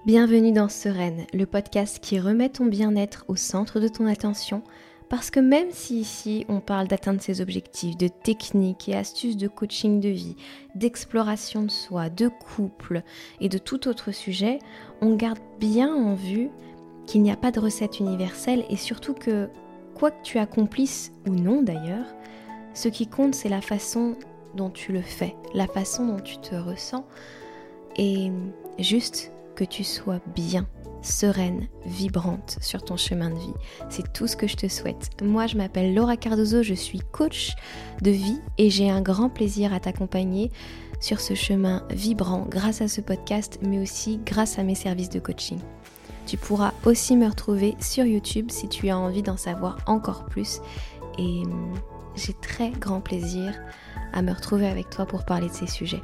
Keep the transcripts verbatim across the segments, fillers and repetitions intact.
Bienvenue dans Sereine, le podcast qui remet ton bien-être au centre de ton attention, parce que même si ici on parle d'atteindre ses objectifs, de techniques et astuces de coaching de vie, d'exploration de soi, de couple et de tout autre sujet, on garde bien en vue qu'il n'y a pas de recette universelle et surtout que, quoi que tu accomplisses ou non d'ailleurs, ce qui compte c'est la façon dont tu le fais, la façon dont tu te ressens et juste que tu sois bien, sereine, vibrante sur ton chemin de vie. C'est tout ce que je te souhaite. Moi, je m'appelle Laura Cardozo, je suis coach de vie et j'ai un grand plaisir à t'accompagner sur ce chemin vibrant grâce à ce podcast, mais aussi grâce à mes services de coaching. Tu pourras aussi me retrouver sur YouTube si tu as envie d'en savoir encore plus et j'ai très grand plaisir à me retrouver avec toi pour parler de ces sujets.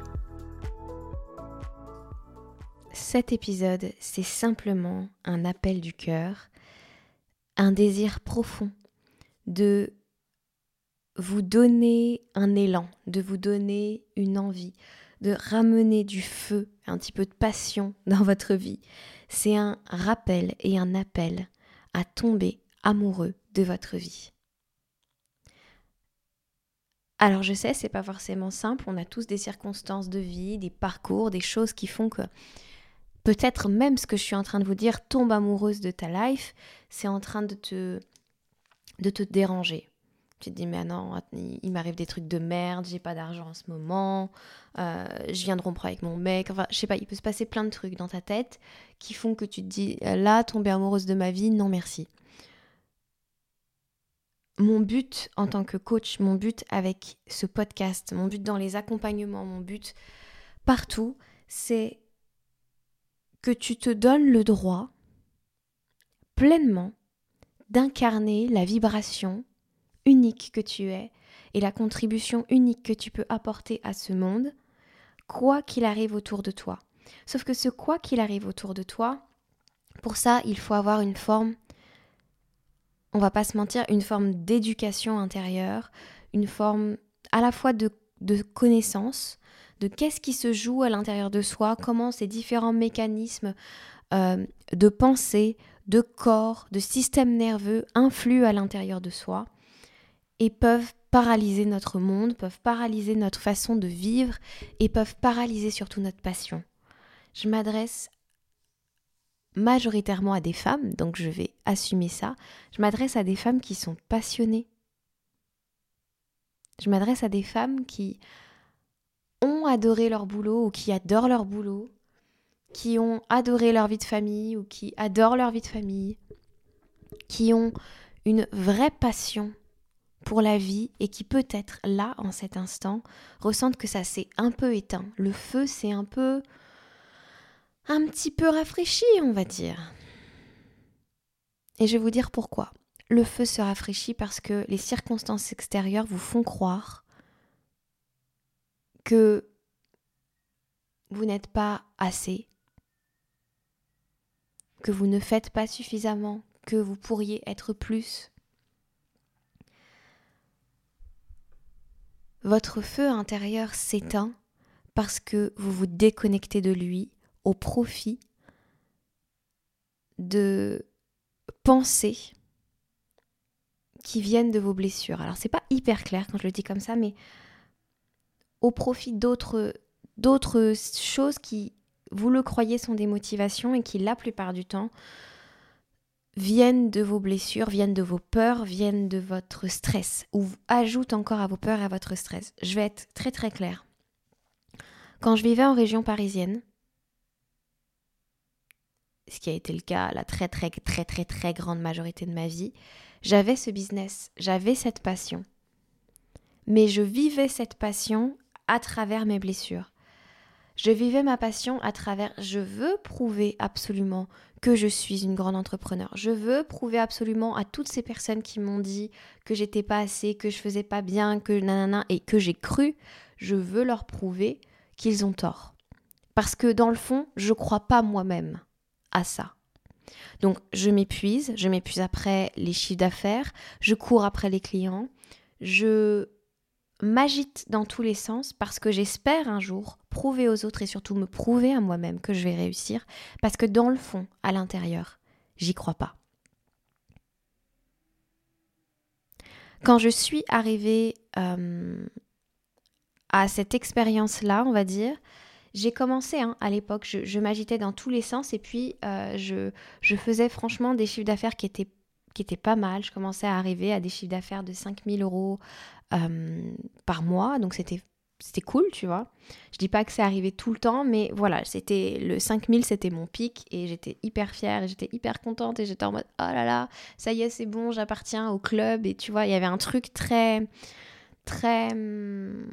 Cet épisode, c'est simplement un appel du cœur, un désir profond de vous donner un élan, de vous donner une envie, de ramener du feu, un petit peu de passion dans votre vie. C'est un rappel et un appel à tomber amoureux de votre vie. Alors je sais, c'est pas forcément simple, on a tous des circonstances de vie, des parcours, des choses qui font que peut-être même ce que je suis en train de vous dire, tombe amoureuse de ta life, c'est en train de te, de te déranger. Tu te dis, mais non, il m'arrive des trucs de merde, j'ai pas d'argent en ce moment, euh, je viens de rompre avec mon mec, enfin, je sais pas, il peut se passer plein de trucs dans ta tête qui font que tu te dis, là, tomber amoureuse de ma vie, non merci. Mon but en tant que coach, mon but avec ce podcast, mon but dans les accompagnements, mon but partout, c'est que tu te donnes le droit pleinement d'incarner la vibration unique que tu es et la contribution unique que tu peux apporter à ce monde, quoi qu'il arrive autour de toi. Sauf que ce quoi qu'il arrive autour de toi, pour ça, il faut avoir une forme, on va pas se mentir, une forme d'éducation intérieure, une forme à la fois de, de connaissance, de qu'est-ce qui se joue à l'intérieur de soi, comment ces différents mécanismes euh, de pensée, de corps, de système nerveux influent à l'intérieur de soi et peuvent paralyser notre monde, peuvent paralyser notre façon de vivre et peuvent paralyser surtout notre passion. Je m'adresse majoritairement à des femmes, donc je vais assumer ça. Je m'adresse à des femmes qui sont passionnées. Je m'adresse à des femmes qui ont adoré leur boulot ou qui adorent leur boulot, qui ont adoré leur vie de famille ou qui adorent leur vie de famille, qui ont une vraie passion pour la vie et qui peut-être là, en cet instant, ressentent que ça s'est un peu éteint. Le feu s'est un peu, un petit peu rafraîchi, on va dire. Et je vais vous dire pourquoi. Le feu se rafraîchit parce que les circonstances extérieures vous font croire que vous n'êtes pas assez, que vous ne faites pas suffisamment, que vous pourriez être plus. Votre feu intérieur s'éteint parce que vous vous déconnectez de lui au profit de pensées qui viennent de vos blessures. Alors c'est pas hyper clair quand je le dis comme ça, mais au profit d'autres, d'autres choses qui, vous le croyez, sont des motivations et qui la plupart du temps viennent de vos blessures, viennent de vos peurs, viennent de votre stress, ou ajoutent encore à vos peurs et à votre stress. Je vais être très très claire. Quand je vivais en région parisienne, ce qui a été le cas la très très très très très grande majorité de ma vie, j'avais ce business, j'avais cette passion. Mais je vivais cette passion à travers mes blessures. Je vivais ma passion à travers, je veux prouver absolument que je suis une grande entrepreneur. Je veux prouver absolument à toutes ces personnes qui m'ont dit que j'étais pas assez, que je faisais pas bien, que nanana, et que j'ai cru, je veux leur prouver qu'ils ont tort. Parce que dans le fond, je crois pas moi-même à ça. Donc je m'épuise, je m'épuise après les chiffres d'affaires, je cours après les clients, je m'agite dans tous les sens parce que j'espère un jour prouver aux autres et surtout me prouver à moi-même que je vais réussir, parce que dans le fond, à l'intérieur, j'y crois pas. Quand je suis arrivée euh, à cette expérience-là, on va dire, j'ai commencé hein, à l'époque, je, je m'agitais dans tous les sens et puis euh, je, je faisais franchement des chiffres d'affaires qui étaient, qui étaient pas mal. Je commençais à arriver à des chiffres d'affaires de cinq mille euros euh, par mois, donc c'était, c'était cool, tu vois. Je dis pas que c'est arrivé tout le temps, mais voilà, c'était, le cinq mille c'était mon pic et j'étais hyper fière et j'étais hyper contente et j'étais en mode oh là là, ça y est, c'est bon, j'appartiens au club et tu vois, il y avait un truc très, très... hum,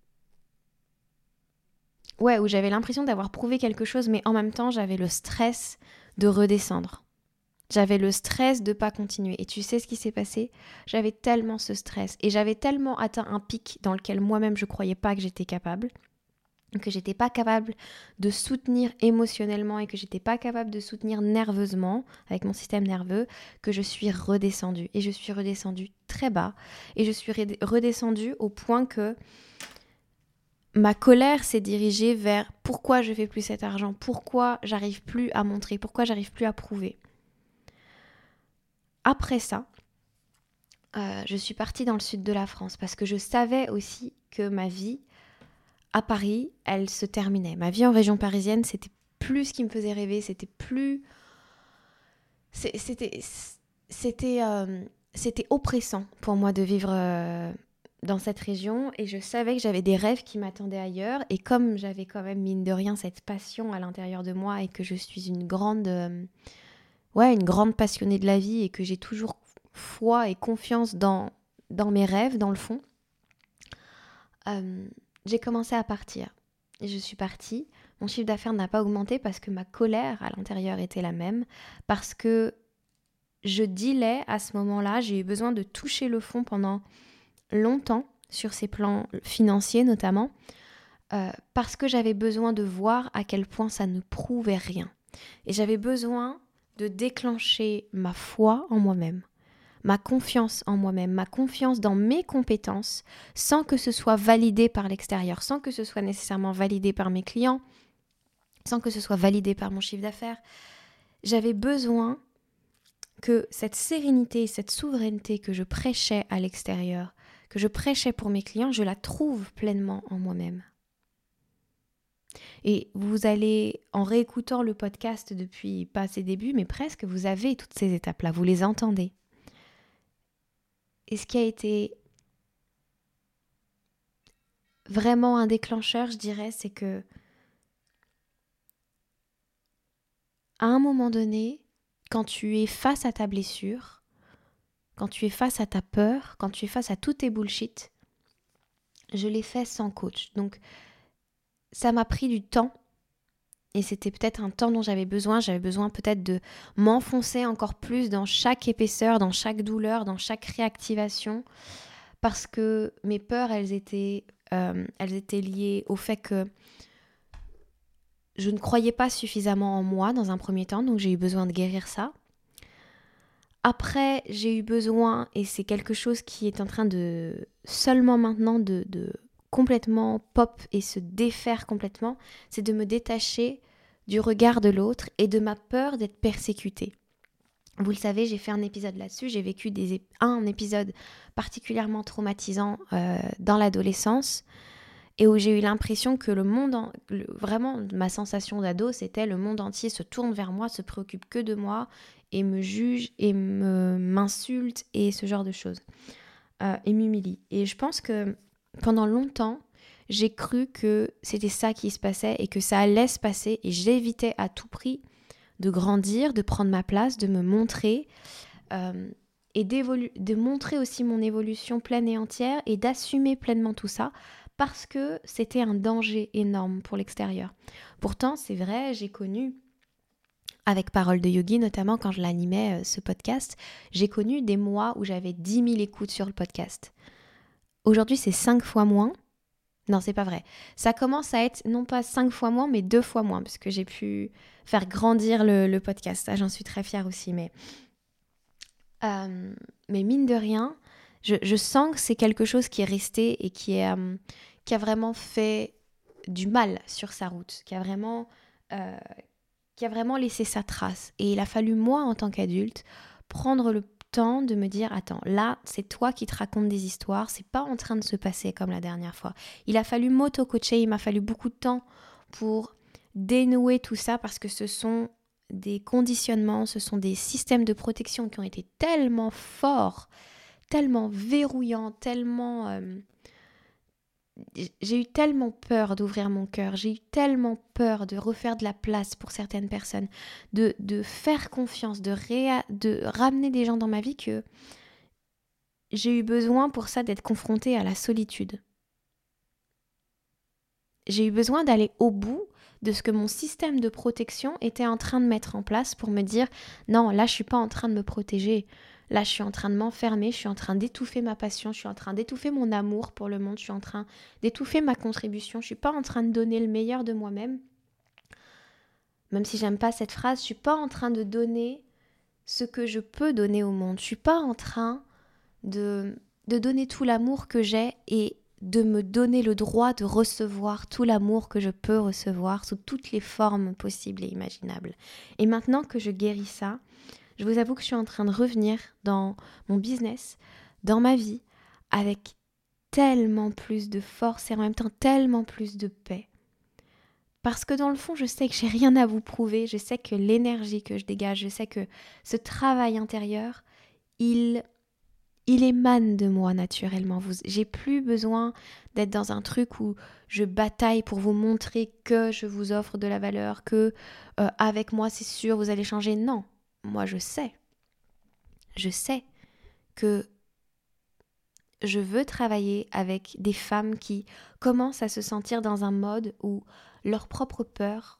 Ouais, où j'avais l'impression d'avoir prouvé quelque chose, mais en même temps, j'avais le stress de redescendre. J'avais le stress de pas continuer. Et tu sais ce qui s'est passé ? J'avais tellement ce stress et j'avais tellement atteint un pic dans lequel moi-même je croyais pas que j'étais capable, que j'étais pas capable de soutenir émotionnellement et que j'étais pas capable de soutenir nerveusement avec mon système nerveux, que je suis redescendue. Et je suis redescendue très bas. Et je suis redescendue au point que ma colère s'est dirigée vers pourquoi je fais plus cet argent, pourquoi j'arrive plus à montrer, pourquoi j'arrive plus à prouver. Après ça, euh, je suis partie dans le sud de la France parce que je savais aussi que ma vie à Paris, elle se terminait. Ma vie en région parisienne, c'était plus ce qui me faisait rêver, c'était plus... C'était, c'était, euh, c'était oppressant pour moi de vivre... Euh, dans cette région et je savais que j'avais des rêves qui m'attendaient ailleurs et comme j'avais quand même mine de rien cette passion à l'intérieur de moi et que je suis une grande euh, ouais une grande passionnée de la vie et que j'ai toujours foi et confiance dans, dans mes rêves dans le fond, euh, j'ai commencé à partir et je suis partie. Mon chiffre d'affaires n'a pas augmenté parce que ma colère à l'intérieur était la même, parce que je dealais à ce moment-là, j'ai eu besoin de toucher le fond pendant longtemps sur ces plans financiers notamment, euh, parce que j'avais besoin de voir à quel point ça ne prouvait rien. Et j'avais besoin de déclencher ma foi en moi-même, ma confiance en moi-même, ma confiance dans mes compétences, sans que ce soit validé par l'extérieur, sans que ce soit nécessairement validé par mes clients, sans que ce soit validé par mon chiffre d'affaires. J'avais besoin que cette sérénité, cette souveraineté que je prêchais à l'extérieur, que je prêchais pour mes clients, je la trouve pleinement en moi-même. Et vous allez, en réécoutant le podcast depuis pas ses débuts, mais presque, vous avez toutes ces étapes-là, vous les entendez. Et ce qui a été vraiment un déclencheur, je dirais, c'est que à un moment donné, quand tu es face à ta blessure, quand tu es face à ta peur, quand tu es face à tous tes bullshit, je l'ai fait sans coach. Donc, ça m'a pris du temps et c'était peut-être un temps dont j'avais besoin. J'avais besoin peut-être de m'enfoncer encore plus dans chaque épaisseur, dans chaque douleur, dans chaque réactivation, parce que mes peurs, elles étaient, euh, elles étaient liées au fait que je ne croyais pas suffisamment en moi dans un premier temps, donc j'ai eu besoin de guérir ça. Après, j'ai eu besoin, et c'est quelque chose qui est en train de seulement maintenant de, de complètement pop et se défaire complètement, c'est de me détacher du regard de l'autre et de ma peur d'être persécutée. Vous le savez, j'ai fait un épisode là-dessus, j'ai vécu des, un épisode particulièrement traumatisant euh, dans l'adolescence et où j'ai eu l'impression que le monde, en, le, vraiment ma sensation d'ado, c'était le monde entier se tourne vers moi, se préoccupe que de moi et me juge et me, m'insulte et ce genre de choses euh, et m'humilie. Et je pense que pendant longtemps, j'ai cru que c'était ça qui se passait et que ça allait se passer et j'évitais à tout prix de grandir, de prendre ma place, de me montrer euh, et de montrer aussi mon évolution pleine et entière et d'assumer pleinement tout ça parce que c'était un danger énorme pour l'extérieur. Pourtant, c'est vrai, j'ai connu, avec Parole de Yogi notamment quand je l'animais euh, ce podcast, j'ai connu des mois où j'avais dix mille écoutes sur le podcast. Aujourd'hui, c'est cinq fois moins. Non, c'est pas vrai. Ça commence à être non pas cinq fois moins, mais deux fois moins, parce que j'ai pu faire grandir le, le podcast. Ça, j'en suis très fière aussi. Mais, euh, mais mine de rien, Je, je sens que c'est quelque chose qui est resté et qui, est, euh, qui a vraiment fait du mal sur sa route, qui a vraiment, euh, qui a vraiment laissé sa trace. Et il a fallu, moi, en tant qu'adulte, prendre le temps de me dire, attends, là, c'est toi qui te racontes des histoires, c'est pas en train de se passer comme la dernière fois. Il a fallu m'auto-coacher, il m'a fallu beaucoup de temps pour dénouer tout ça parce que ce sont des conditionnements, ce sont des systèmes de protection qui ont été tellement forts, tellement verrouillants, tellement... Euh, j'ai eu tellement peur d'ouvrir mon cœur, j'ai eu tellement peur de refaire de la place pour certaines personnes, de, de faire confiance, de, réa- de ramener des gens dans ma vie que j'ai eu besoin pour ça d'être confrontée à la solitude. J'ai eu besoin d'aller au bout de ce que mon système de protection était en train de mettre en place pour me dire non, là je suis pas en train de me protéger, là je suis en train de m'enfermer, je suis en train d'étouffer ma passion, je suis en train d'étouffer mon amour pour le monde, je suis en train d'étouffer ma contribution, je suis pas en train de donner le meilleur de moi-même. Même si j'aime pas cette phrase, je suis pas en train de donner ce que je peux donner au monde, je suis pas en train de, de donner tout l'amour que j'ai et de me donner le droit de recevoir tout l'amour que je peux recevoir sous toutes les formes possibles et imaginables. Et maintenant que je guéris ça, je vous avoue que je suis en train de revenir dans mon business, dans ma vie, avec tellement plus de force et en même temps tellement plus de paix. Parce que dans le fond, je sais que j'ai rien à vous prouver, je sais que l'énergie que je dégage, je sais que ce travail intérieur, il... Il émane de moi naturellement. Vous, j'ai plus besoin d'être dans un truc où je bataille pour vous montrer que je vous offre de la valeur, que euh, avec moi c'est sûr vous allez changer. Non, moi je sais. Je sais que je veux travailler avec des femmes qui commencent à se sentir dans un mode où leur propre peur,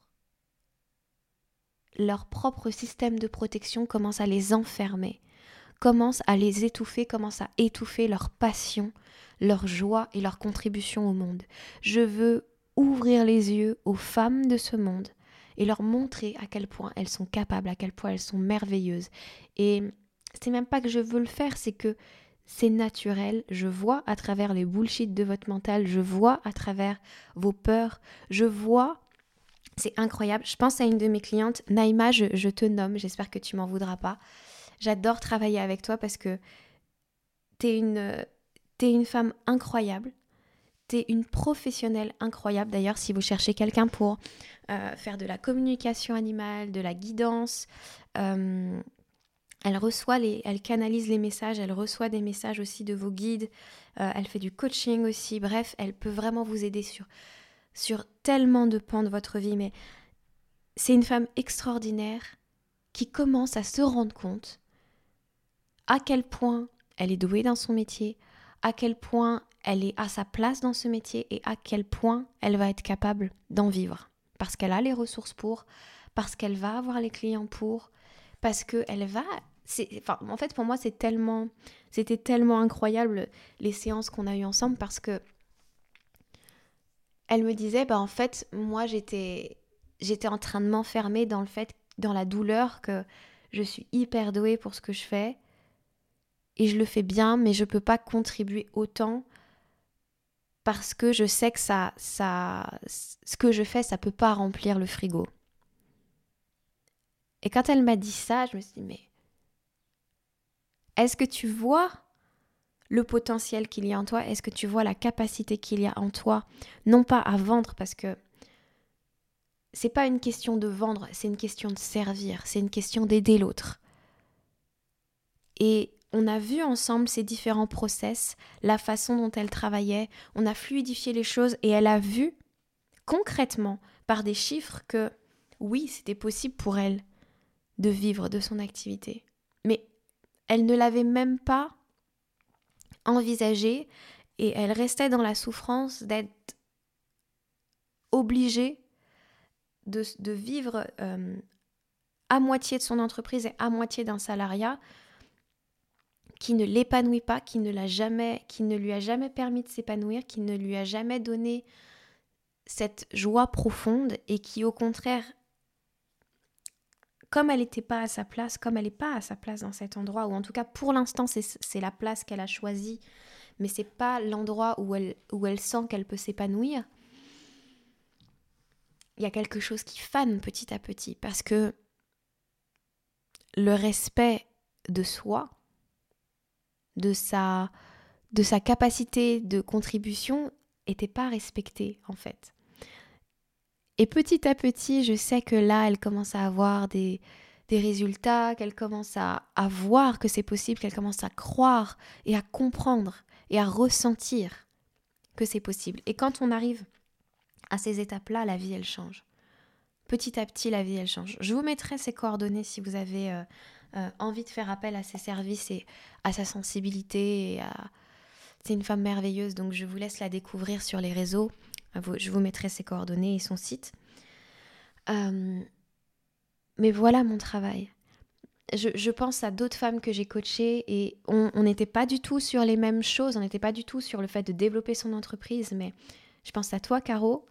leur propre système de protection commence à les enfermer, commence à les étouffer, commence à étouffer leur passion, leur joie et leur contribution au monde. Je veux ouvrir les yeux aux femmes de ce monde et leur montrer à quel point elles sont capables, à quel point elles sont merveilleuses. Et c'est même pas que je veux le faire, c'est que c'est naturel. Je vois à travers les bullshit de votre mental, je vois à travers vos peurs, je vois... C'est incroyable. Je pense à une de mes clientes, Naïma, je, je te nomme, j'espère que tu m'en voudras pas. J'adore travailler avec toi parce que t'es une, t'es une femme incroyable, t'es une professionnelle incroyable. D'ailleurs, si vous cherchez quelqu'un pour euh, faire de la communication animale, de la guidance, euh, elle reçoit les, elle canalise les messages, elle reçoit des messages aussi de vos guides, euh, elle fait du coaching aussi. Bref, elle peut vraiment vous aider sur, sur tellement de pans de votre vie. Mais c'est une femme extraordinaire qui commence à se rendre compte à quel point elle est douée dans son métier, à quel point elle est à sa place dans ce métier et à quel point elle va être capable d'en vivre. Parce qu'elle a les ressources pour, parce qu'elle va avoir les clients pour, parce qu'elle va... C'est, enfin, en fait, pour moi, c'est tellement, c'était tellement incroyable les séances qu'on a eues ensemble parce que elle me disait, bah en fait, moi, j'étais, j'étais en train de m'enfermer dans le fait, dans la douleur que je suis hyper douée pour ce que je fais, et je le fais bien, mais je peux pas contribuer autant parce que je sais que ça, ça, ce que je fais, ça peut pas remplir le frigo. Et quand elle m'a dit ça, je me suis dit, mais est-ce que tu vois le potentiel qu'il y a en toi? Est-ce que tu vois la capacité qu'il y a en toi? Non pas à vendre, parce que c'est pas une question de vendre, c'est une question de servir, c'est une question d'aider l'autre. Et on a vu ensemble ces différents process, la façon dont elle travaillait, on a fluidifié les choses et elle a vu concrètement par des chiffres que oui, c'était possible pour elle de vivre de son activité. Mais elle ne l'avait même pas envisagé et elle restait dans la souffrance d'être obligée de, de vivre euh, à moitié de son entreprise et à moitié d'un salariat qui ne l'épanouit pas, qui ne l'a jamais, qui ne lui a jamais permis de s'épanouir, qui ne lui a jamais donné cette joie profonde et qui au contraire comme elle n'était pas à sa place, comme elle n'est pas à sa place dans cet endroit, ou en tout cas pour l'instant c'est, c'est la place qu'elle a choisie, mais c'est pas l'endroit où elle, où elle sent qu'elle peut s'épanouir, il y a quelque chose qui fane petit à petit, parce que le respect de soi, de sa, de sa capacité de contribution, n'était pas respecté en fait. Et petit à petit, je sais que là, elle commence à avoir des, des résultats, qu'elle commence à, à voir que c'est possible, qu'elle commence à croire et à comprendre et à ressentir que c'est possible. Et quand on arrive à ces étapes-là, la vie, elle change. Petit à petit, la vie, elle change. Je vous mettrai ses coordonnées si vous avez euh, euh, envie de faire appel à ses services et à sa sensibilité. Et à... C'est une femme merveilleuse, donc je vous laisse la découvrir sur les réseaux. Je vous mettrai ses coordonnées et son site. Euh, mais voilà mon travail. Je, je pense à d'autres femmes que j'ai coachées et on n'était pas du tout sur les mêmes choses, on n'était pas du tout sur le fait de développer son entreprise, mais je pense à toi, Caro.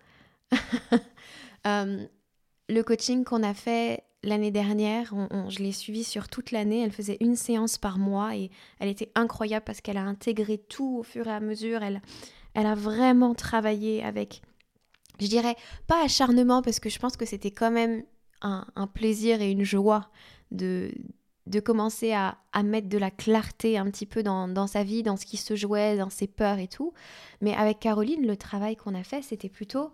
euh, le coaching qu'on a fait l'année dernière, on, on, je l'ai suivi sur toute l'année, elle faisait une séance par mois et elle était incroyable parce qu'elle a intégré tout au fur et à mesure, elle, elle a vraiment travaillé avec, je dirais, pas acharnement parce que je pense que c'était quand même un, un plaisir et une joie de, de commencer à, à mettre de la clarté un petit peu dans, dans sa vie, dans ce qui se jouait, dans ses peurs et tout. Mais avec Caroline, le travail qu'on a fait, c'était plutôt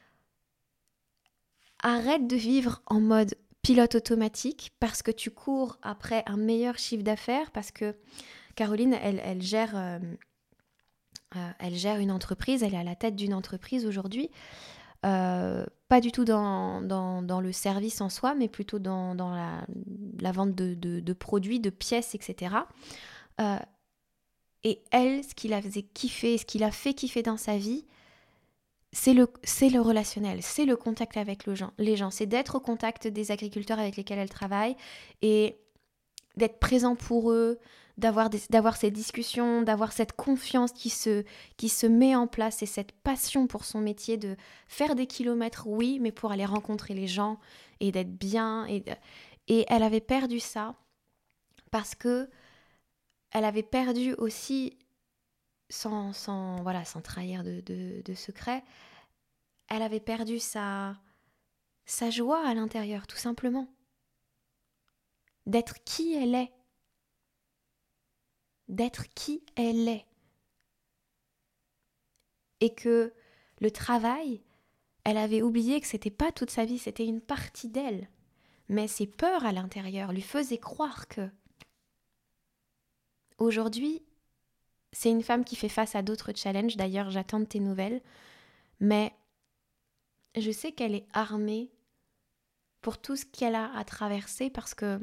arrête de vivre en mode pilote automatique parce que tu cours après un meilleur chiffre d'affaires, parce que Caroline, elle, elle gère... Euh, euh, elle gère une entreprise, elle est à la tête d'une entreprise aujourd'hui. Euh, pas du tout dans, dans, dans le service en soi, mais plutôt dans, dans la, la vente de, de, de produits, de pièces, et cetera. Euh, et elle, ce qui la faisait kiffer, ce qui l'a fait kiffer dans sa vie, c'est le, c'est le relationnel, c'est le contact avec le gens, les gens, c'est d'être au contact des agriculteurs avec lesquels elle travaille et d'être présent pour eux, d'avoir, des, d'avoir ces discussions, d'avoir cette confiance qui se, qui se met en place et cette passion pour son métier, de faire des kilomètres, oui, mais pour aller rencontrer les gens et d'être bien. Et, et elle avait perdu ça parce que elle avait perdu aussi, sans, sans, voilà, sans trahir de, de, de secret, elle avait perdu sa, sa joie à l'intérieur, tout simplement. D'être qui elle est. D'être qui elle est. Et que le travail, elle avait oublié que c'était pas toute sa vie, c'était une partie d'elle. Mais ses peurs à l'intérieur lui faisaient croire que... Aujourd'hui, c'est une femme qui fait face à d'autres challenges. D'ailleurs, j'attends de tes nouvelles. Mais je sais qu'elle est armée pour tout ce qu'elle a à traverser parce que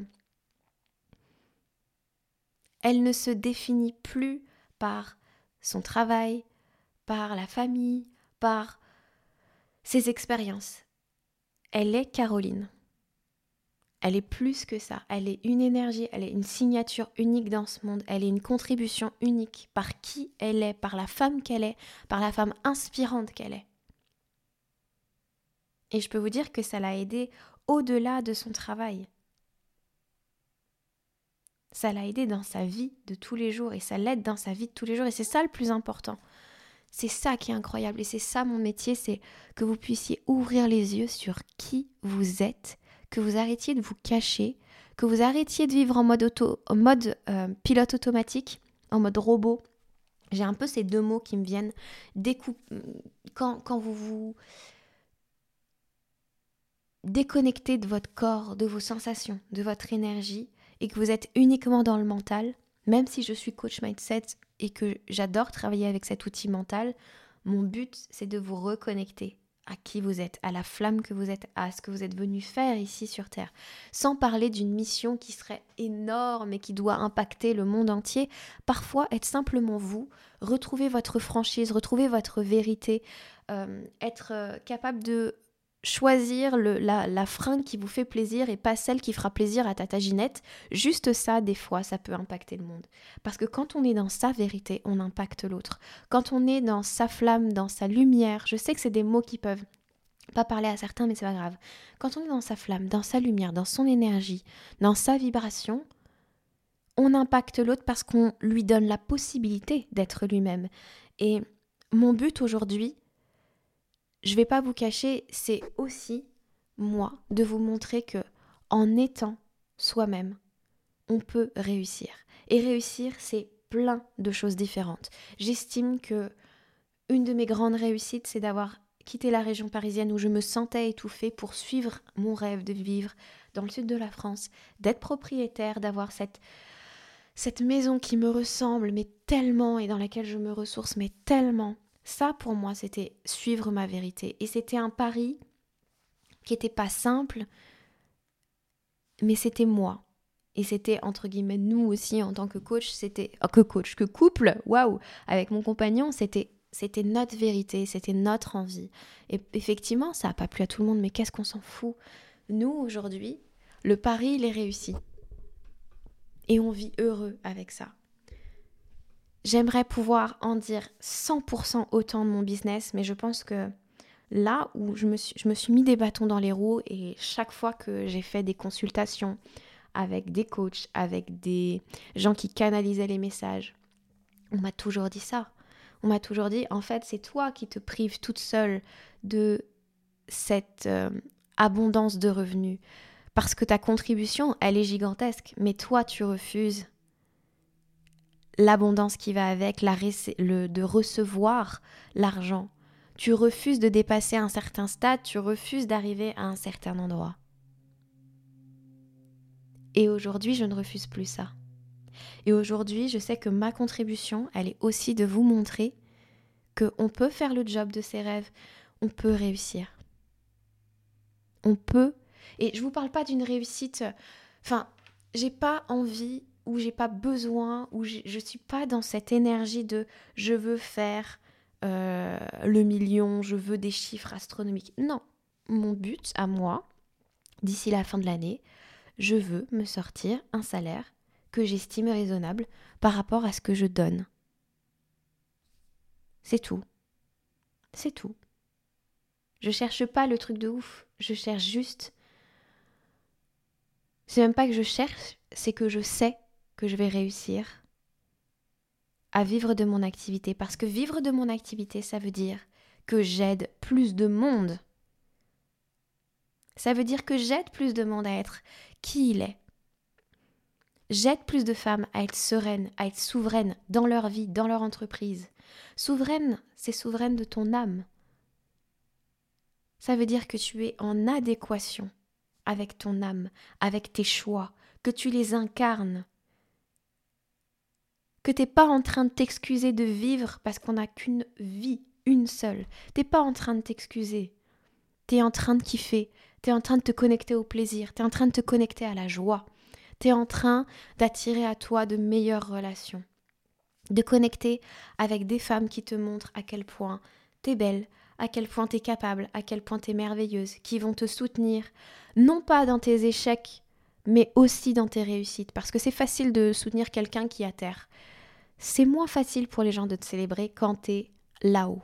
elle ne se définit plus par son travail, par la famille, par ses expériences. Elle est Caroline. Elle est plus que ça. Elle est une énergie, elle est une signature unique dans ce monde. Elle est une contribution unique par qui elle est, par la femme qu'elle est, par la femme inspirante qu'elle est. Et je peux vous dire que ça l'a aidée au-delà de son travail. Ça l'a aidée dans sa vie de tous les jours et ça l'aide dans sa vie de tous les jours. Et c'est ça le plus important. C'est ça qui est incroyable et c'est ça mon métier, c'est que vous puissiez ouvrir les yeux sur qui vous êtes, que vous arrêtiez de vous cacher, que vous arrêtiez de vivre en mode, auto, en mode euh, pilote automatique, en mode robot. J'ai un peu ces deux mots qui me viennent. Découp... Quand, quand vous vous déconnectez de votre corps, de vos sensations, de votre énergie et que vous êtes uniquement dans le mental, même si je suis coach mindset et que j'adore travailler avec cet outil mental, mon but c'est de vous reconnecter à qui vous êtes, à la flamme que vous êtes, à ce que vous êtes venu faire ici sur Terre. Sans parler d'une mission qui serait énorme et qui doit impacter le monde entier, parfois être simplement vous, retrouver votre franchise, retrouver votre vérité, euh, être euh, capable de choisir le, la, la fringue qui vous fait plaisir et pas celle qui fera plaisir à Tata Ginette. Juste ça, des fois, ça peut impacter le monde. Parce que quand on est dans sa vérité, on impacte l'autre. Quand on est dans sa flamme, dans sa lumière, je sais que c'est des mots qui peuvent pas parler à certains, mais c'est pas grave. Quand on est dans sa flamme, dans sa lumière, dans son énergie, dans sa vibration, on impacte l'autre parce qu'on lui donne la possibilité d'être lui-même. Et mon but aujourd'hui, je vais pas vous cacher, c'est aussi, moi, de vous montrer que en étant soi-même, on peut réussir. Et réussir, c'est plein de choses différentes. J'estime que une de mes grandes réussites, c'est d'avoir quitté la région parisienne où je me sentais étouffée pour suivre mon rêve de vivre dans le sud de la France, d'être propriétaire, d'avoir cette, cette maison qui me ressemble, mais tellement, et dans laquelle je me ressource, mais tellement. Ça, pour moi, c'était suivre ma vérité. Et c'était un pari qui n'était pas simple, mais c'était moi. Et c'était, entre guillemets, nous aussi, en tant que coach, c'était... Oh, que coach, que couple, waouh. Avec mon compagnon, c'était, c'était notre vérité, c'était notre envie. Et effectivement, ça n'a pas plu à tout le monde, mais qu'est-ce qu'on s'en fout? Nous, aujourd'hui, le pari, il est réussi. Et on vit heureux avec ça. J'aimerais pouvoir en dire cent pour cent autant de mon business, mais je pense que là où je me suis, je me suis mis des bâtons dans les roues, et chaque fois que j'ai fait des consultations avec des coachs, avec des gens qui canalisaient les messages, on m'a toujours dit ça. On m'a toujours dit, en fait, c'est toi qui te prives toute seule de cette euh, abondance de revenus. Parce que ta contribution, elle est gigantesque, mais toi, tu refuses l'abondance qui va avec, la ré- le, de recevoir l'argent. Tu refuses de dépasser un certain stade, tu refuses d'arriver à un certain endroit. Et aujourd'hui, je ne refuse plus ça. Et aujourd'hui, je sais que ma contribution, elle est aussi de vous montrer qu'on peut faire le job de ses rêves, on peut réussir. On peut, et je ne vous parle pas d'une réussite, enfin, j'ai pas envie ou j'ai pas besoin, ou je ne suis pas dans cette énergie de je veux faire euh, le million, je veux des chiffres astronomiques. Non, mon but à moi, d'ici la fin de l'année, je veux me sortir un salaire que j'estime raisonnable par rapport à ce que je donne. C'est tout. C'est tout. Je cherche pas le truc de ouf. Je cherche juste... C'est même pas que je cherche, c'est que je sais que je vais réussir à vivre de mon activité. Parce que vivre de mon activité, ça veut dire que j'aide plus de monde. Ça veut dire que j'aide plus de monde à être qui il est. J'aide plus de femmes à être sereines, à être souveraines dans leur vie, dans leur entreprise. Souveraine, c'est souveraine de ton âme. Ça veut dire que tu es en adéquation avec ton âme, avec tes choix, que tu les incarnes, que t'es pas en train de t'excuser de vivre parce qu'on n'a qu'une vie, une seule. T'es pas en train de t'excuser. T'es en train de kiffer, t'es en train de te connecter au plaisir, t'es en train de te connecter à la joie. T'es en train d'attirer à toi de meilleures relations, de connecter avec des femmes qui te montrent à quel point t'es belle, à quel point t'es capable, à quel point t'es merveilleuse, qui vont te soutenir, non pas dans tes échecs, mais aussi dans tes réussites. Parce que c'est facile de soutenir quelqu'un qui est à terre. C'est moins facile pour les gens de te célébrer quand t'es là-haut.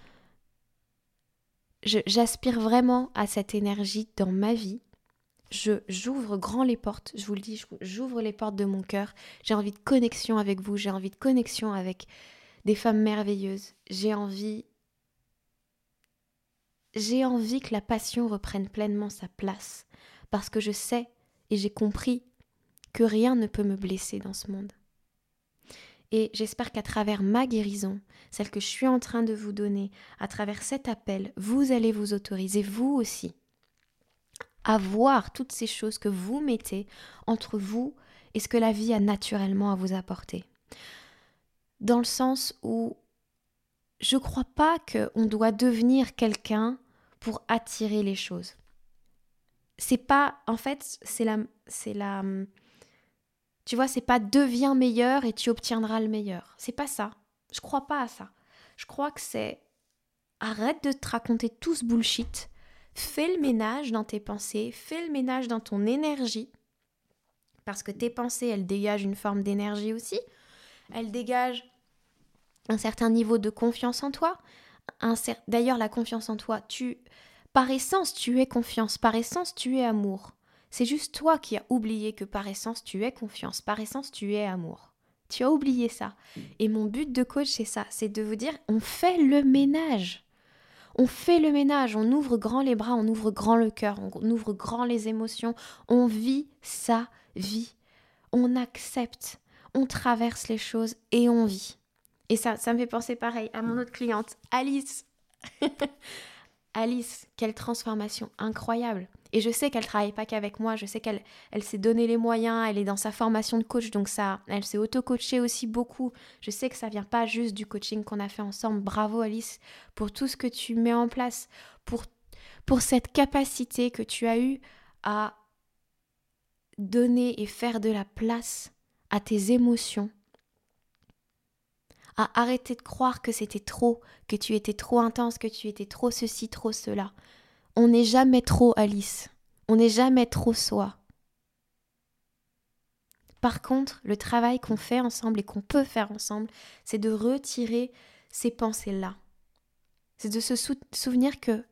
Je, j'aspire vraiment à cette énergie dans ma vie. Je, j'ouvre grand les portes, je vous le dis, j'ouvre les portes de mon cœur. J'ai envie de connexion avec vous, j'ai envie de connexion avec des femmes merveilleuses. J'ai envie... J'ai envie que la passion reprenne pleinement sa place, parce que je sais et j'ai compris que rien ne peut me blesser dans ce monde. Et j'espère qu'à travers ma guérison, celle que je suis en train de vous donner, à travers cet appel, vous allez vous autoriser, vous aussi, à voir toutes ces choses que vous mettez entre vous et ce que la vie a naturellement à vous apporter. Dans le sens où je ne crois pas qu'on doit devenir quelqu'un pour attirer les choses. C'est pas, en fait, c'est la, c'est la, tu vois, c'est pas deviens meilleur et tu obtiendras le meilleur. C'est pas ça. Je crois pas à ça. Je crois que c'est arrête de te raconter tout ce bullshit. Fais le ménage dans tes pensées, fais le ménage dans ton énergie. Parce que tes pensées, elles dégagent une forme d'énergie aussi. Elles dégagent un certain niveau de confiance en toi. Un cer... D'ailleurs, la confiance en toi, tu Par essence, tu es confiance. Par essence, tu es amour. C'est juste toi qui as oublié que par essence, tu es confiance. Par essence, tu es amour. Tu as oublié ça. Et mon but de coach, c'est ça. C'est de vous dire, on fait le ménage. On fait le ménage. On ouvre grand les bras, on ouvre grand le cœur, on ouvre grand les émotions. On vit sa vie. On accepte. On traverse les choses et on vit. Et ça, ça me fait penser pareil à mon autre cliente, Alice. Alice, quelle transformation incroyable. Et je sais qu'elle ne travaille pas qu'avec moi, je sais qu'elle elle s'est donné les moyens, elle est dans sa formation de coach, donc ça, elle s'est auto-coachée aussi beaucoup. Je sais que ça ne vient pas juste du coaching qu'on a fait ensemble. Bravo Alice pour tout ce que tu mets en place, pour, pour cette capacité que tu as eue à donner et faire de la place à tes émotions, à arrêter de croire que c'était trop, que tu étais trop intense, que tu étais trop ceci, trop cela. On n'est jamais trop Alice, on n'est jamais trop soi. Par contre, le travail qu'on fait ensemble et qu'on peut faire ensemble, c'est de retirer ces pensées-là. C'est de se sou- souvenir que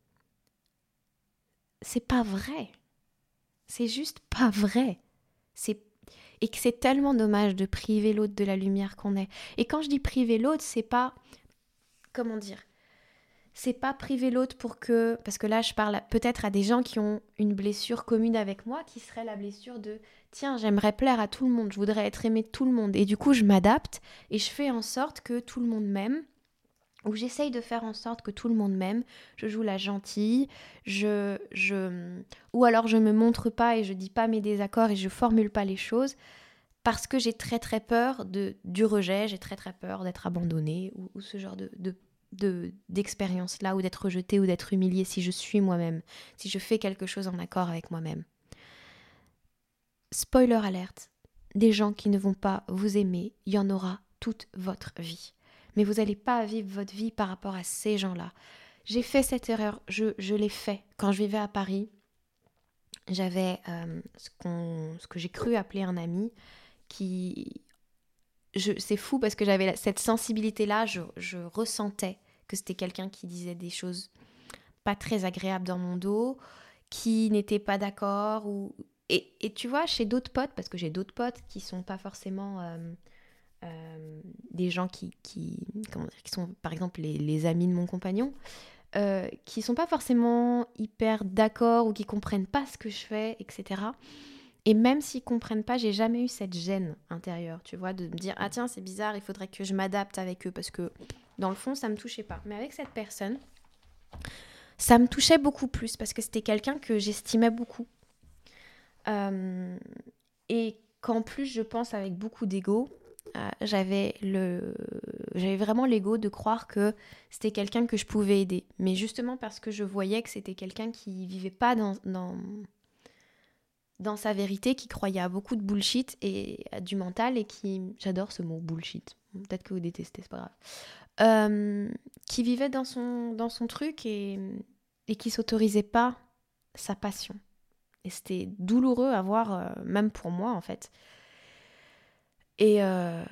c'est pas vrai. C'est juste pas vrai. C'est Et que c'est tellement dommage de priver l'autre de la lumière qu'on est. Et quand je dis priver l'autre, c'est pas... Comment dire ? C'est pas priver l'autre pour que... Parce que là, je parle peut-être à des gens qui ont une blessure commune avec moi, qui serait la blessure de « Tiens, j'aimerais plaire à tout le monde, je voudrais être aimée de tout le monde. » Et du coup, je m'adapte et je fais en sorte que tout le monde m'aime. Ou j'essaye de faire en sorte que tout le monde m'aime. Je joue la gentille. Je, je... Ou alors, je me montre pas et je dis pas mes désaccords et je formule pas les choses. Parce que j'ai très très peur de, du rejet, j'ai très très peur d'être abandonnée ou, ou ce genre de, de, de, d'expérience-là, ou d'être rejetée ou d'être humiliée si je suis moi-même, si je fais quelque chose en accord avec moi-même. Spoiler alerte, des gens qui ne vont pas vous aimer, il y en aura toute votre vie. Mais vous n'allez pas vivre votre vie par rapport à ces gens-là. J'ai fait cette erreur, je, je l'ai fait. Quand je vivais à Paris, j'avais euh, ce, qu'on, ce que j'ai cru appeler un ami, qui... Je, c'est fou parce que j'avais cette sensibilité-là, je, je ressentais que c'était quelqu'un qui disait des choses pas très agréables dans mon dos, qui n'était pas d'accord. Ou... Et, et tu vois, chez d'autres potes, parce que j'ai d'autres potes qui sont pas forcément euh, euh, des gens qui, qui, comment dire, qui sont par exemple les, les amis de mon compagnon, euh, qui sont pas forcément hyper d'accord ou qui comprennent pas ce que je fais, et cetera. Et même s'ils comprennent pas, j'ai jamais eu cette gêne intérieure, tu vois, de me dire « Ah tiens, c'est bizarre, il faudrait que je m'adapte avec eux » parce que dans le fond, ça me touchait pas. Mais avec cette personne, ça me touchait beaucoup plus parce que c'était quelqu'un que j'estimais beaucoup. Euh, et qu'en plus, je pense avec beaucoup d'ego, euh, j'avais, le, j'avais vraiment l'ego de croire que c'était quelqu'un que je pouvais aider. Mais justement parce que je voyais que c'était quelqu'un qui vivait pas dans... dans dans sa vérité, qui croyait à beaucoup de bullshit et à du mental et qui... J'adore ce mot, bullshit. Peut-être que vous détestez, c'est pas grave. Euh, qui vivait dans son, dans son truc et, et qui s'autorisait pas sa passion. Et c'était douloureux à voir, euh, même pour moi, en fait. Et, euh...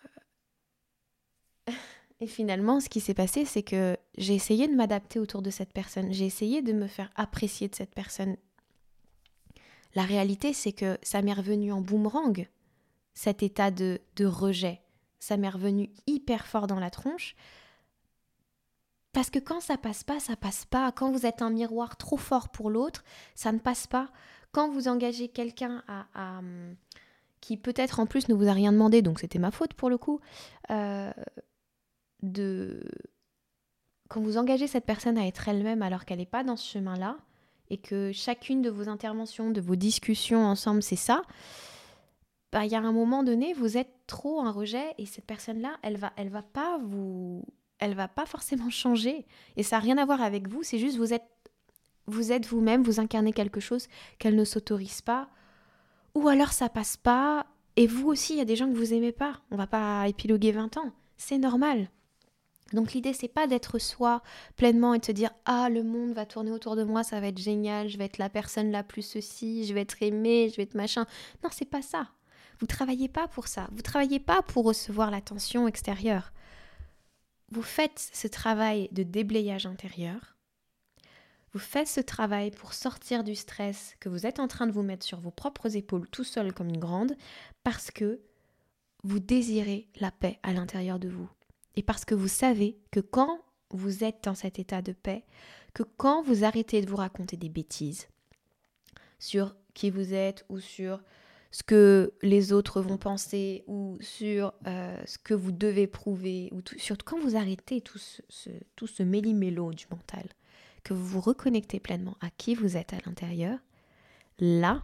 et finalement, ce qui s'est passé, c'est que j'ai essayé de m'adapter autour de cette personne. J'ai essayé de me faire apprécier de cette personne. La réalité, c'est que ça m'est revenu en boomerang, cet état de, de rejet. Ça m'est revenu hyper fort dans la tronche. Parce que quand ça passe pas, ça passe pas. Quand vous êtes un miroir trop fort pour l'autre, ça ne passe pas. Quand vous engagez quelqu'un à, à, qui peut-être en plus ne vous a rien demandé, donc c'était ma faute pour le coup, euh, de... quand vous engagez cette personne à être elle-même alors qu'elle n'est pas dans ce chemin-là, et que chacune de vos interventions, de vos discussions ensemble, c'est ça, bah, y a un moment donné, vous êtes trop en rejet et cette personne-là, elle va, elle va pas vous... elle va pas forcément changer. Et ça n'a rien à voir avec vous, c'est juste vous êtes, vous êtes vous-même, vous incarnez quelque chose qu'elle ne s'autorise pas. Ou alors ça passe pas. Et vous aussi, il y a des gens que vous aimez pas. On va pas épiloguer vingt ans. C'est normal. Donc l'idée, c'est pas d'être soi pleinement et de se dire « Ah, le monde va tourner autour de moi, ça va être génial, je vais être la personne la plus ceci, je vais être aimée, je vais être machin. » Non, c'est pas ça. Vous travaillez pas pour ça. Vous travaillez pas pour recevoir l'attention extérieure. Vous faites ce travail de déblayage intérieur. vous faites ce travail pour sortir du stress que vous êtes en train de vous mettre sur vos propres épaules tout seul comme une grande, parce que vous désirez la paix à l'intérieur de vous. Et parce que vous savez que quand vous êtes dans cet état de paix, que quand vous arrêtez de vous raconter des bêtises sur qui vous êtes ou sur ce que les autres vont penser ou sur euh, ce que vous devez prouver, ou tout, surtout quand vous arrêtez tout ce, ce, tout ce méli-mélo du mental, que vous vous reconnectez pleinement à qui vous êtes à l'intérieur, là,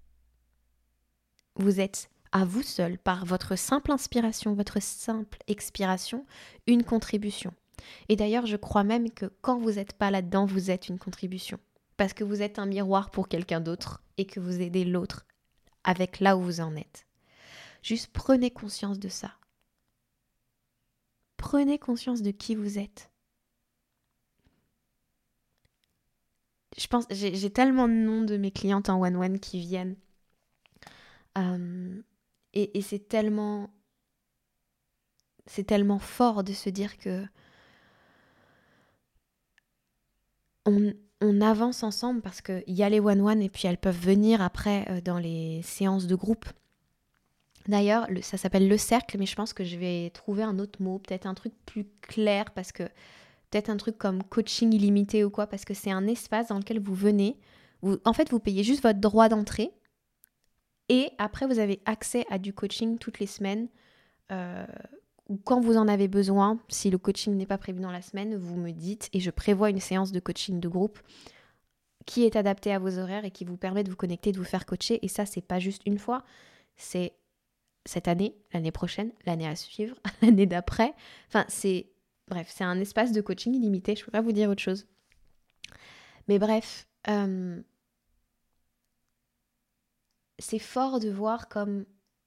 vous êtes à vous seul, par votre simple inspiration, votre simple expiration, une contribution. Et d'ailleurs, je crois même que quand vous n'êtes pas là-dedans, vous êtes une contribution. Parce que vous êtes un miroir pour quelqu'un d'autre et que vous aidez l'autre avec là où vous en êtes. Juste prenez conscience de ça. Prenez conscience de qui vous êtes. Je pense, j'ai, j'ai tellement de noms de mes clientes en one-one qui viennent. Euh, et, et c'est tellement, c'est tellement fort de se dire que on, on avance ensemble, parce qu'il y a les one-one et puis elles peuvent venir après euh, dans les séances de groupe. D'ailleurs, le, ça s'appelle le cercle, mais je pense que je vais trouver un autre mot, peut-être un truc plus clair, parce que peut-être un truc comme coaching illimité ou quoi, parce que c'est un espace dans lequel vous venez, vous, en fait vous payez juste votre droit d'entrée, et après vous avez accès à du coaching toutes les semaines, euh, ou quand vous en avez besoin. Si le coaching n'est pas prévu dans la semaine, vous me dites, et je prévois une séance de coaching de groupe qui est adaptée à vos horaires et qui vous permet de vous connecter, de vous faire coacher. Et ça, c'est pas juste une fois, c'est cette année, l'année prochaine, l'année à suivre, l'année d'après. Enfin, c'est... Bref, c'est un espace de coaching illimité, je ne peux pas vous dire autre chose. Mais bref, euh, c'est fort de voir comme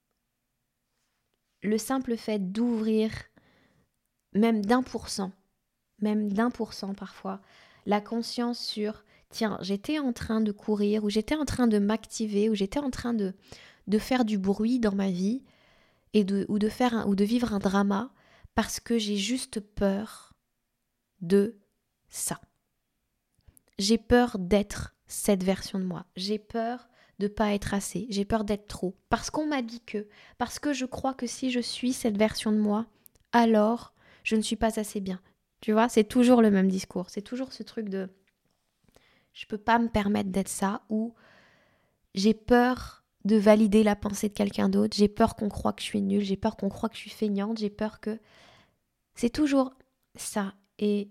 le simple fait d'ouvrir, même d'un pour cent, même d'un pour cent parfois, la conscience sur, tiens, j'étais en train de courir, ou j'étais en train de m'activer, ou j'étais en train de, de faire du bruit dans ma vie, et de, ou, de faire un, ou de vivre un drama, parce que j'ai juste peur de ça. J'ai peur d'être cette version de moi. J'ai peur de ne pas être assez. J'ai peur d'être trop. Parce qu'on m'a dit que. Parce que je crois que si je suis cette version de moi, alors je ne suis pas assez bien. Tu vois, c'est toujours le même discours. C'est toujours ce truc de je ne peux pas me permettre d'être ça, ou j'ai peur de valider la pensée de quelqu'un d'autre. J'ai peur qu'on croie que je suis nulle. J'ai peur qu'on croie que je suis feignante. J'ai peur que... C'est toujours ça. Et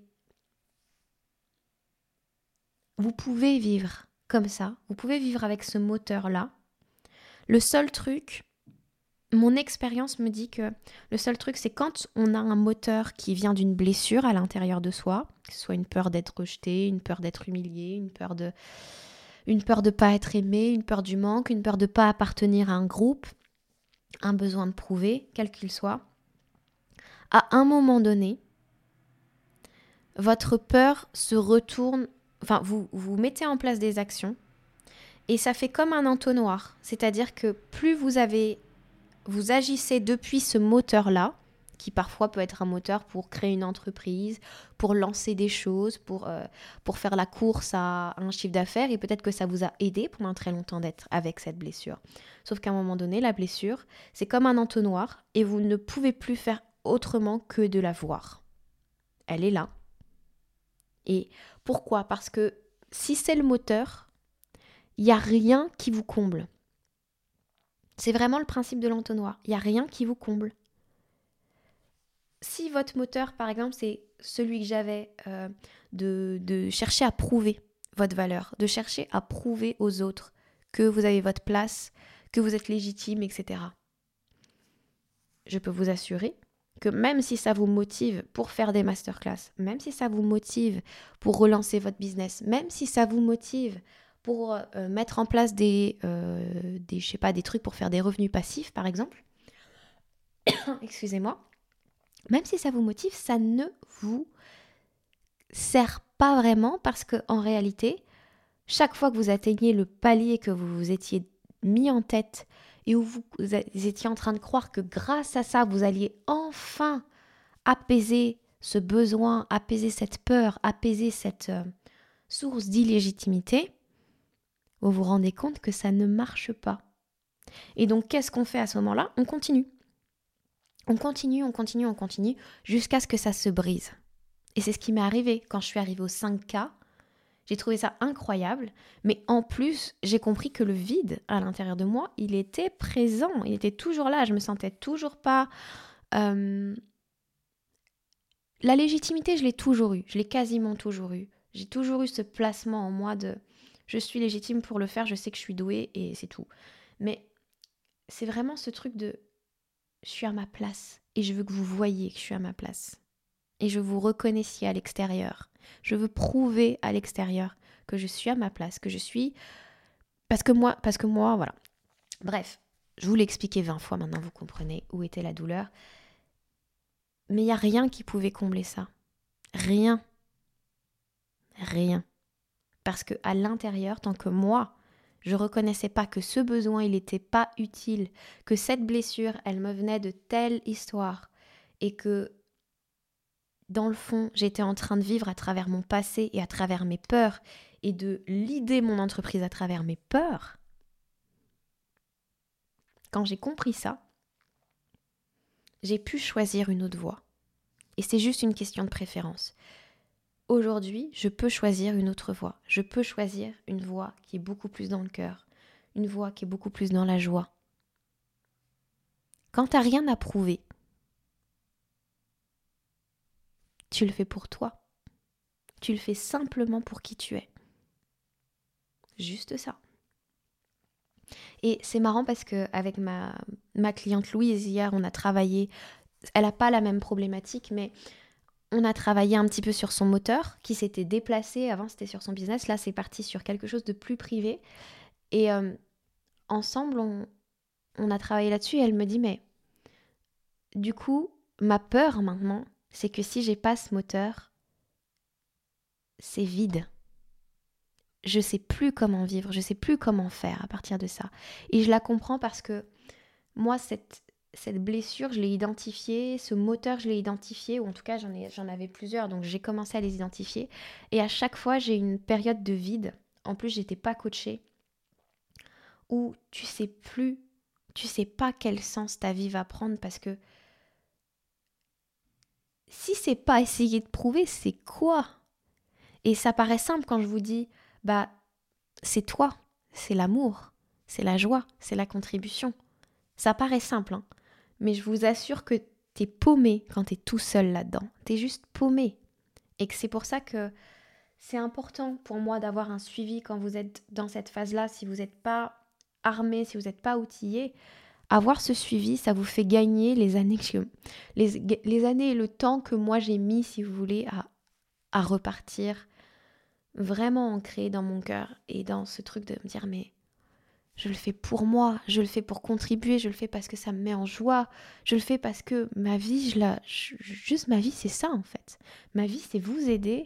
vous pouvez vivre comme ça. Vous pouvez vivre avec ce moteur-là. Le seul truc, mon expérience me dit que le seul truc, c'est quand on a un moteur qui vient d'une blessure à l'intérieur de soi, que ce soit une peur d'être rejeté, une peur d'être humilié, une peur de... Une peur de ne pas être aimé, une peur du manque, une peur de ne pas appartenir à un groupe, un besoin de prouver, quel qu'il soit. À un moment donné, votre peur se retourne, enfin vous, vous mettez en place des actions et ça fait comme un entonnoir. C'est-à-dire que plus vous avez, vous agissez depuis ce moteur-là, qui parfois peut être un moteur pour créer une entreprise, pour lancer des choses, pour, euh, pour faire la course à un chiffre d'affaires, et peut-être que ça vous a aidé pendant très longtemps d'être avec cette blessure. Sauf qu'à un moment donné, la blessure, c'est comme un entonnoir et vous ne pouvez plus faire autrement que de la voir. Elle est là. Et pourquoi ? Parce que si c'est le moteur, il n'y a rien qui vous comble. C'est vraiment le principe de l'entonnoir. Il n'y a rien qui vous comble. Si votre moteur, par exemple, c'est celui que j'avais, euh, de, de chercher à prouver votre valeur, de chercher à prouver aux autres que vous avez votre place, que vous êtes légitime, et cetera. Je peux vous assurer que même si ça vous motive pour faire des masterclass, même si ça vous motive pour relancer votre business, même si ça vous motive pour euh, mettre en place des, euh, des, je sais pas, des trucs pour faire des revenus passifs, par exemple, excusez-moi, même si ça vous motive, ça ne vous sert pas vraiment, parce qu'en réalité, chaque fois que vous atteignez le palier que vous vous étiez mis en tête et où vous, vous étiez en train de croire que grâce à ça, vous alliez enfin apaiser ce besoin, apaiser cette peur, apaiser cette, euh, source d'illégitimité, vous vous rendez compte que ça ne marche pas. Et donc, qu'est-ce qu'on fait à ce moment-là ? On continue. On continue, on continue, on continue, jusqu'à ce que ça se brise. Et c'est ce qui m'est arrivé quand je suis arrivée au cinq K. J'ai trouvé ça incroyable, mais en plus, j'ai compris que le vide à l'intérieur de moi, il était présent, il était toujours là, je me sentais toujours pas... Euh... La légitimité, je l'ai toujours eue, je l'ai quasiment toujours eue. J'ai toujours eu ce placement en moi de « je suis légitime pour le faire, je sais que je suis douée et c'est tout ». Mais c'est vraiment ce truc de « je suis à ma place et je veux que vous voyiez que je suis à ma place ». Et je vous reconnaissiez à l'extérieur. Je veux prouver à l'extérieur que je suis à ma place, que je suis... Parce que moi, parce que moi, voilà. Bref, je vous l'ai expliqué vingt fois maintenant, vous comprenez où était la douleur. Mais il n'y a rien qui pouvait combler ça. Rien. Rien. Parce qu'à l'intérieur, tant que moi, je ne reconnaissais pas que ce besoin, il n'était pas utile, que cette blessure, elle me venait de telle histoire, et que dans le fond, j'étais en train de vivre à travers mon passé et à travers mes peurs et de leader mon entreprise à travers mes peurs. Quand j'ai compris ça, j'ai pu choisir une autre voie. Et c'est juste une question de préférence. Aujourd'hui, je peux choisir une autre voie. Je peux choisir une voie qui est beaucoup plus dans le cœur, une voie qui est beaucoup plus dans la joie. Quand tu n'as rien à prouver, tu le fais pour toi. Tu le fais simplement pour qui tu es. Juste ça. Et c'est marrant parce qu'avec ma, ma cliente Louise, hier, on a travaillé, elle n'a pas la même problématique, mais on a travaillé un petit peu sur son moteur qui s'était déplacé. Avant, c'était sur son business. Là, c'est parti sur quelque chose de plus privé. Et euh, ensemble, on, on a travaillé là-dessus et elle me dit, mais du coup, ma peur maintenant, c'est que si j'ai pas ce moteur, c'est vide. Je sais plus comment vivre, je sais plus comment faire à partir de ça. Et je la comprends parce que moi, cette, cette blessure, je l'ai identifiée, ce moteur, je l'ai identifié, ou en tout cas, j'en ai, j'en avais plusieurs, donc j'ai commencé à les identifier. Et à chaque fois, j'ai une période de vide. En plus, j'étais pas coachée, où tu sais plus, tu sais pas quel sens ta vie va prendre parce que si c'est pas essayer de prouver, c'est quoi ? Et ça paraît simple quand je vous dis, bah, c'est toi, c'est l'amour, c'est la joie, c'est la contribution. Ça paraît simple, hein, mais je vous assure que t'es paumé quand t'es tout seul là-dedans. T'es juste paumé. Et que c'est pour ça que c'est important pour moi d'avoir un suivi quand vous êtes dans cette phase-là, si vous n'êtes pas armé, si vous n'êtes pas outillé. Avoir ce suivi, ça vous fait gagner les années, que, les, les années et le temps que moi j'ai mis, si vous voulez, à, à repartir vraiment ancré dans mon cœur et dans ce truc de me dire mais je le fais pour moi, je le fais pour contribuer, je le fais parce que ça me met en joie, je le fais parce que ma vie, je la, je, juste ma vie c'est ça en fait. Ma vie c'est vous aider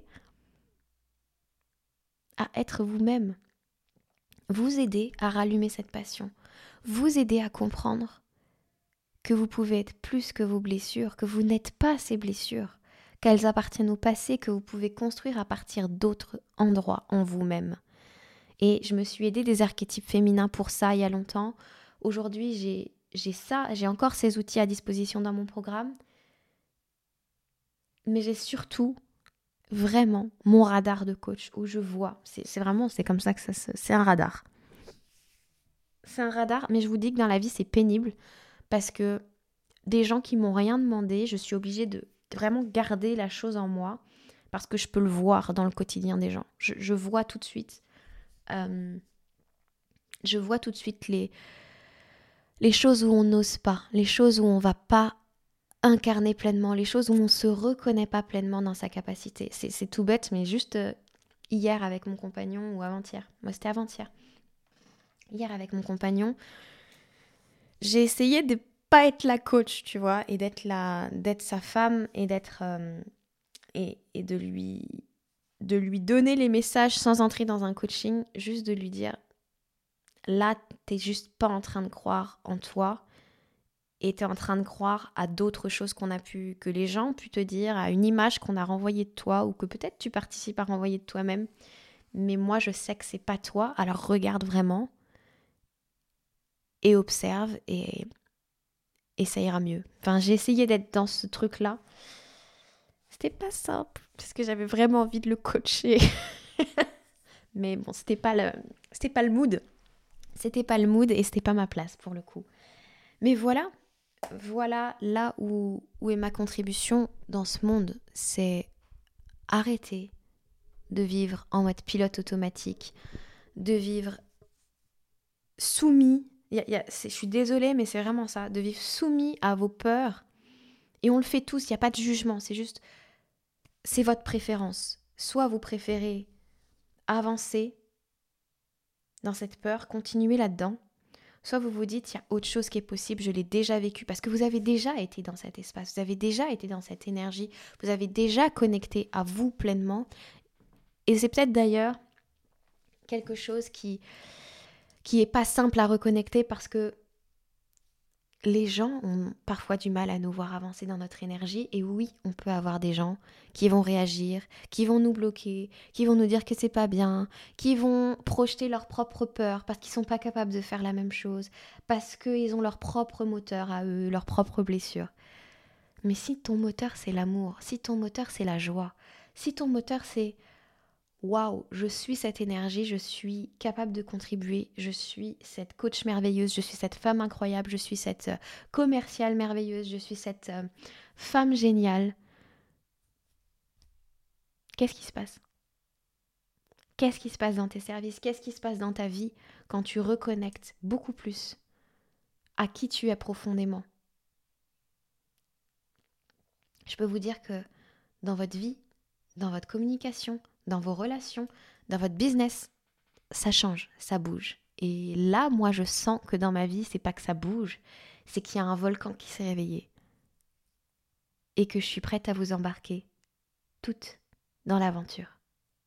à être vous-même, vous aider à rallumer cette passion, vous aider à comprendre que vous pouvez être plus que vos blessures, que vous n'êtes pas ces blessures, qu'elles appartiennent au passé, que vous pouvez construire à partir d'autres endroits en vous-même. Et je me suis aidée des archétypes féminins pour ça il y a longtemps. Aujourd'hui, j'ai, j'ai ça, j'ai encore ces outils à disposition dans mon programme. Mais j'ai surtout vraiment mon radar de coach où je vois. C'est, c'est vraiment, c'est comme ça que ça se... C'est un radar. C'est un radar, mais je vous dis que dans la vie, c'est pénible parce que des gens qui m'ont rien demandé, je suis obligée de vraiment garder la chose en moi parce que je peux le voir dans le quotidien des gens. Je, je vois tout de suite... Euh, je vois tout de suite les, les choses où on n'ose pas, les choses où on ne va pas incarner pleinement, les choses où on ne se reconnaît pas pleinement dans sa capacité. C'est, c'est tout bête, mais juste euh, hier avec mon compagnon ou avant-hier. Moi, c'était avant-hier. Hier avec mon compagnon, j'ai essayé de pas être la coach, tu vois, et d'être la, d'être sa femme et d'être euh, et, et de lui de lui donner les messages sans entrer dans un coaching, juste de lui dire là, t'es juste pas en train de croire en toi et t'es en train de croire à d'autres choses qu'on a pu, que les gens ont pu te dire, à une image qu'on a renvoyée de toi ou que peut-être tu participes à renvoyer de toi-même. mais moi je sais que c'est pas toi, alors regarde vraiment et observe et, et ça ira mieux. Enfin, j'ai essayé d'être dans ce truc-là. C'était pas simple, parce que j'avais vraiment envie de le coacher. Mais bon, c'était pas le, c'était pas le mood. C'était pas le mood et c'était pas ma place pour le coup. Mais voilà, voilà là où, où est ma contribution dans ce monde. C'est arrêter de vivre en mode pilote automatique, de vivre soumis. Y a, y a, je suis désolée, mais c'est vraiment ça, de vivre soumis à vos peurs. Et on le fait tous, il n'y a pas de jugement, c'est juste, c'est votre préférence. Soit vous préférez avancer dans cette peur, continuer là-dedans, soit vous vous dites, il y a autre chose qui est possible, je l'ai déjà vécu, parce que vous avez déjà été dans cet espace, vous avez déjà été dans cette énergie, vous avez déjà connecté à vous pleinement. Et c'est peut-être d'ailleurs quelque chose qui qui est pas simple à reconnecter parce que les gens ont parfois du mal à nous voir avancer dans notre énergie. Et oui, on peut avoir des gens qui vont réagir, qui vont nous bloquer, qui vont nous dire que c'est pas bien, qui vont projeter leur propre peur parce qu'ils sont pas capables de faire la même chose, parce qu'ils ont leur propre moteur à eux, leur propre blessure. Mais si ton moteur c'est l'amour, si ton moteur c'est la joie, si ton moteur c'est waouh, je suis cette énergie, je suis capable de contribuer, je suis cette coach merveilleuse, je suis cette femme incroyable, je suis cette euh, commerciale merveilleuse, je suis cette euh, femme géniale. Qu'est-ce qui se passe ? Qu'est-ce qui se passe dans tes services ? Qu'est-ce qui se passe dans ta vie quand tu reconnectes beaucoup plus à qui tu es profondément ? Je peux vous dire que dans votre vie, dans votre communication, dans vos relations, dans votre business, ça change, ça bouge. Et là, moi, je sens que dans ma vie, c'est pas que ça bouge, c'est qu'il y a un volcan qui s'est réveillé. Et que je suis prête à vous embarquer, toutes, dans l'aventure.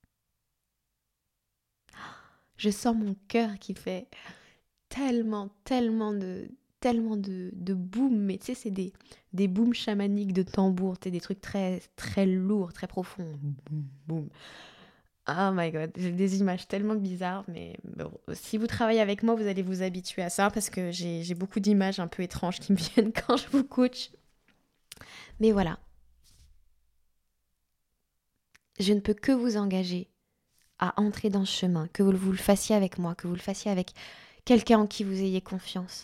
Je sens mon cœur qui fait tellement, tellement de, tellement de, de boum. Mais tu sais, c'est des, des booms chamaniques de tambour, tu sais, des trucs très, très lourds, très profonds. Boum, boum. Oh my god, j'ai des images tellement bizarres, mais bon, si vous travaillez avec moi, vous allez vous habituer à ça parce que j'ai, j'ai beaucoup d'images un peu étranges qui me viennent quand je vous coach. Mais voilà. Je ne peux que vous engager à entrer dans ce chemin, que vous, vous le fassiez avec moi, que vous le fassiez avec quelqu'un en qui vous ayez confiance.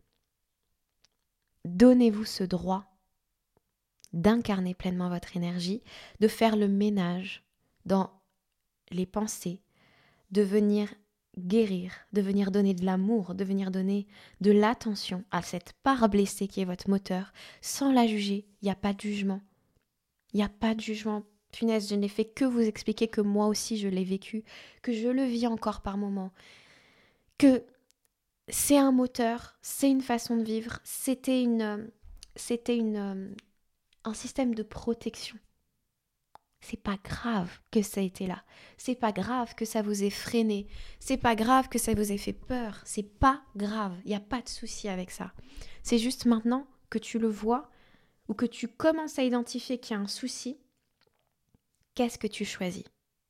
Donnez-vous ce droit d'incarner pleinement votre énergie, de faire le ménage dans les pensées, de venir guérir, de venir donner de l'amour, de venir donner de l'attention à cette part blessée qui est votre moteur, sans la juger. Il n'y a pas de jugement. Il n'y a pas de jugement. Punaise, je n'ai fait que vous expliquer que moi aussi je l'ai vécu, que je le vis encore par moments, que c'est un moteur, c'est une façon de vivre, c'était une, c'était une, un système de protection. C'est pas grave que ça ait été là. C'est pas grave que ça vous ait freiné. C'est pas grave que ça vous ait fait peur. C'est pas grave. Il n'y a pas de souci avec ça. C'est juste maintenant que tu le vois ou que tu commences à identifier qu'il y a un souci. Qu'est-ce que tu choisis ?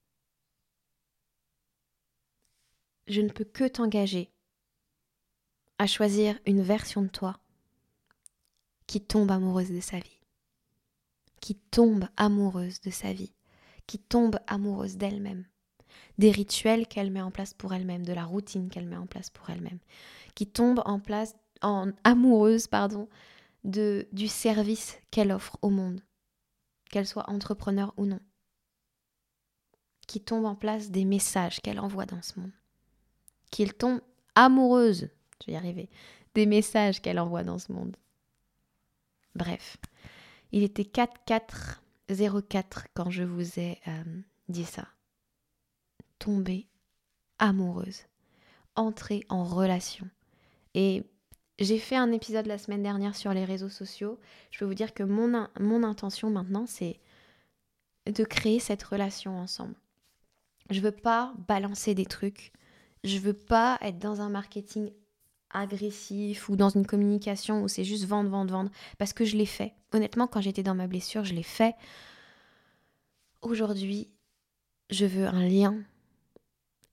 Je ne peux que t'engager à choisir une version de toi qui tombe amoureuse de sa vie, qui tombe amoureuse de sa vie, qui tombe amoureuse d'elle-même, des rituels qu'elle met en place pour elle-même, de la routine qu'elle met en place pour elle-même, qui tombe en place, en amoureuse, pardon, de, du service qu'elle offre au monde, qu'elle soit entrepreneur ou non, qui tombe en place des messages qu'elle envoie dans ce monde, qu'il tombe amoureuse, je vais y arriver, des messages qu'elle envoie dans ce monde. Bref, il était quatre quatre zéro quatre quand je vous ai euh, dit ça. Tomber amoureuse, entrer en relation. Et j'ai fait un épisode la semaine dernière sur les réseaux sociaux. Je peux vous dire que mon, in- mon intention maintenant, c'est de créer cette relation ensemble. Je veux pas balancer des trucs. Je veux pas être dans un marketing agressif ou dans une communication où c'est juste vendre, vendre, vendre. Parce que je l'ai fait. Honnêtement, quand j'étais dans ma blessure, je l'ai fait. Aujourd'hui, je veux un lien.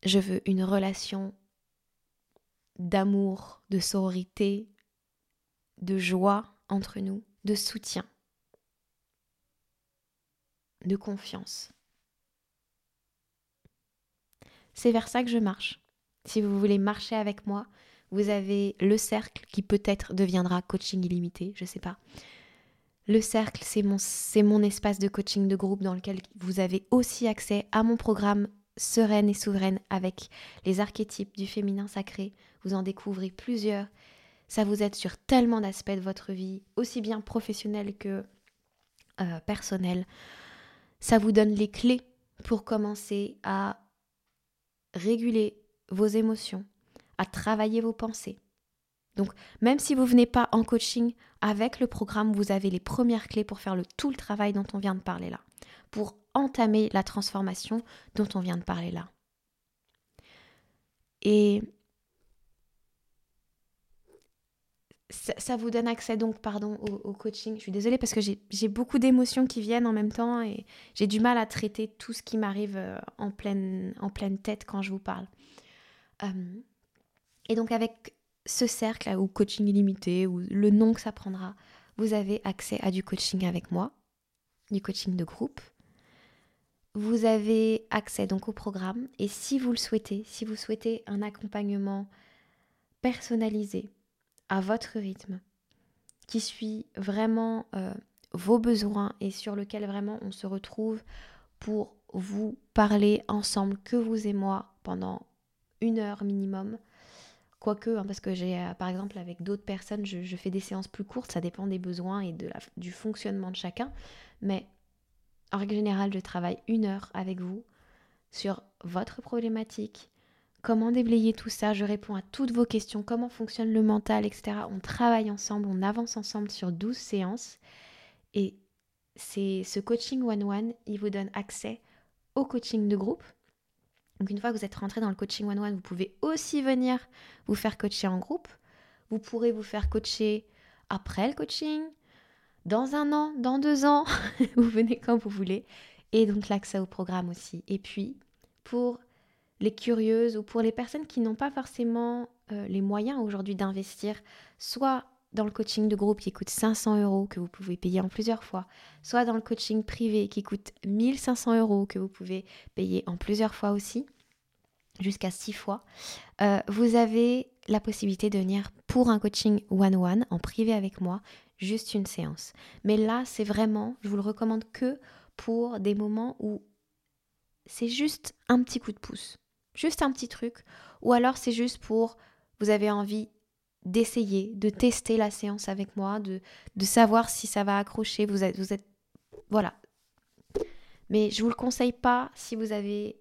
Je veux une relation d'amour, de sororité, de joie entre nous, de soutien, de confiance. C'est vers ça que je marche. Si vous voulez marcher avec moi, vous avez le cercle qui peut-être deviendra coaching illimité, je ne sais pas. Le cercle, c'est mon, c'est mon espace de coaching de groupe dans lequel vous avez aussi accès à mon programme Sereine et Souveraine avec les archétypes du féminin sacré. Vous en découvrez plusieurs. Ça vous aide sur tellement d'aspects de votre vie, aussi bien professionnel que euh, personnel. Ça vous donne les clés pour commencer à réguler vos émotions, à travailler vos pensées. Donc, même si vous ne venez pas en coaching, avec le programme, vous avez les premières clés pour faire le, tout le travail dont on vient de parler là, pour entamer la transformation dont on vient de parler là. Et ça, ça vous donne accès donc, pardon, au, au coaching. Je suis désolée parce que j'ai, j'ai beaucoup d'émotions qui viennent en même temps et j'ai du mal à traiter tout ce qui m'arrive en pleine, en pleine tête quand je vous parle. Euh, et donc, avec ce cercle ou coaching illimité ou le nom que ça prendra, vous avez accès à du coaching avec moi, du coaching de groupe. Vous avez accès donc au programme et si vous le souhaitez, si vous souhaitez un accompagnement personnalisé à votre rythme, qui suit vraiment euh, vos besoins et sur lequel vraiment on se retrouve pour vous parler ensemble, que vous et moi, pendant une heure minimum. Quoique, hein, parce que j'ai, euh, par exemple, avec d'autres personnes, je, je fais des séances plus courtes, ça dépend des besoins et de la, du fonctionnement de chacun. Mais en règle générale, je travaille une heure avec vous sur votre problématique, comment déblayer tout ça, je réponds à toutes vos questions, comment fonctionne le mental, et cetera. On travaille ensemble, on avance ensemble sur douze séances. Et c'est ce coaching one-one, il vous donne accès au coaching de groupe. Donc une fois que vous êtes rentré dans le coaching one-one, vous pouvez aussi venir vous faire coacher en groupe. Vous pourrez vous faire coacher après le coaching, dans un an, dans deux ans, vous venez quand vous voulez. Et donc l'accès au programme aussi. Et puis, pour les curieuses ou pour les personnes qui n'ont pas forcément euh, les moyens aujourd'hui d'investir, soit dans le coaching de groupe qui coûte cinq cents euros, que vous pouvez payer en plusieurs fois, soit dans le coaching privé qui coûte mille cinq cents euros, que vous pouvez payer en plusieurs fois aussi, jusqu'à six fois, euh, vous avez la possibilité de venir pour un coaching one-one en privé avec moi, juste une séance. Mais là, c'est vraiment, je vous le recommande que pour des moments où c'est juste un petit coup de pouce, juste un petit truc, ou alors c'est juste pour, vous avez envie d'essayer, de tester la séance avec moi, de, de savoir si ça va accrocher, vous êtes, vous êtes, voilà. Mais je vous le conseille pas si vous avez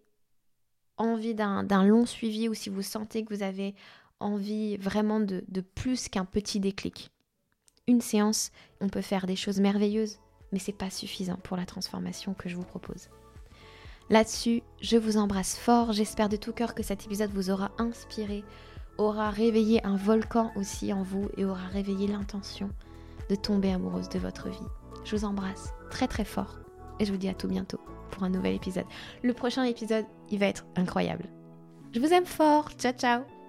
envie d'un, d'un long suivi ou si vous sentez que vous avez envie vraiment de, de plus qu'un petit déclic. Une séance, on peut faire des choses merveilleuses, mais c'est pas suffisant pour la transformation que je vous propose. Là-dessus, je vous embrasse fort, j'espère de tout cœur que cet épisode vous aura inspiré, aura réveillé un volcan aussi en vous et aura réveillé l'intention de tomber amoureuse de votre vie. Je vous embrasse très très fort et je vous dis à tout bientôt pour un nouvel épisode. Le prochain épisode, il va être incroyable. Je vous aime fort, ciao ciao.